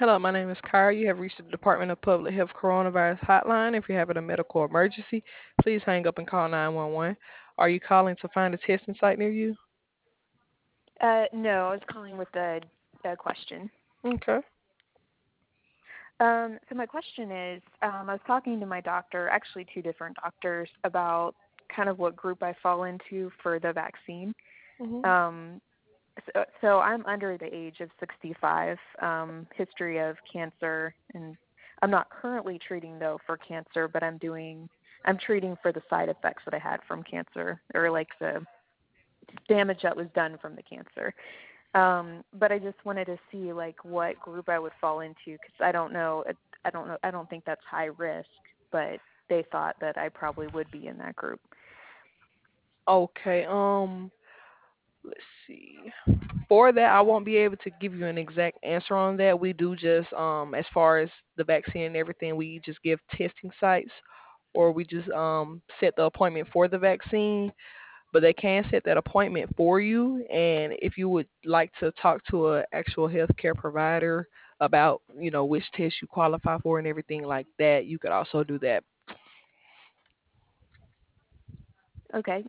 Hello, my name is Kyra. You have reached the Department of Public Health Coronavirus Hotline. If you're having a medical emergency, please hang up and call 911. Are you calling to find a testing site near you? No, I was calling with a question. Okay. So my question is, I was talking to my doctor, actually two different doctors, about kind of what group I fall into for the vaccine. Mhm. Um, so I'm under the age of 65, history of cancer, and I'm not currently treating though for cancer, but I'm treating for the side effects that I had from cancer, or like the damage that was done from the cancer. But I just wanted to see like what group I would fall into because I don't know. I don't know. I don't think that's high risk, but they thought that I probably would be in that group. Okay. Let's see. For that, I won't be able to give you an exact answer on that. We do just as far as the vaccine and everything, we just give testing sites or we just set the appointment for the vaccine. But they can set that appointment for you. And if you would like to talk to an actual healthcare provider about, which test you qualify for and everything like that, you could also do that. Okay.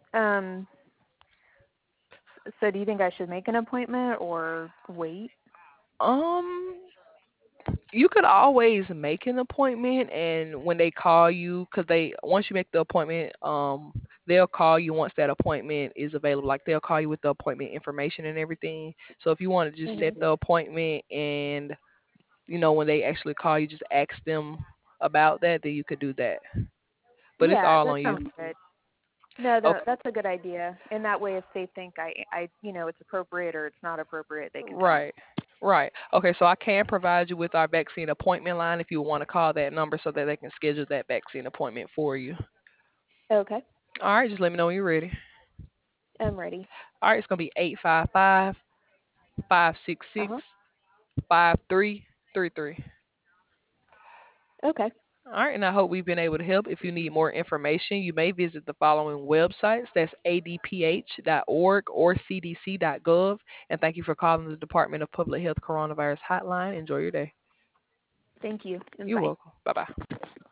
So do you think I should make an appointment or wait? Um, you could always make an appointment, and when they call you, because they once you make the appointment, they'll call you once that appointment is available. Like they'll call you with the appointment information and everything. So if you want to just set Hmm. the appointment and when they actually call you, just ask them about that, then you could do that. But it's Yeah, all that on you. sounds good. No, Okay. that's a good idea. And that way, if they think it's appropriate or it's not appropriate, they can tell me. Right. Right. Okay, so I can provide you with our vaccine appointment line if you want to call that number so that they can schedule that vaccine appointment for you. Okay, All right, just let me know when you're ready. I'm ready. All right, it's going to be 855 Uh 566 huh. 5333. Okay. All right, and I hope we've been able to help. If you need more information, you may visit the following websites. That's adph.org or cdc.gov. And thank you for calling the Department of Public Health Coronavirus Hotline. Enjoy your day. Thank you, and You're bye. welcome. Bye bye.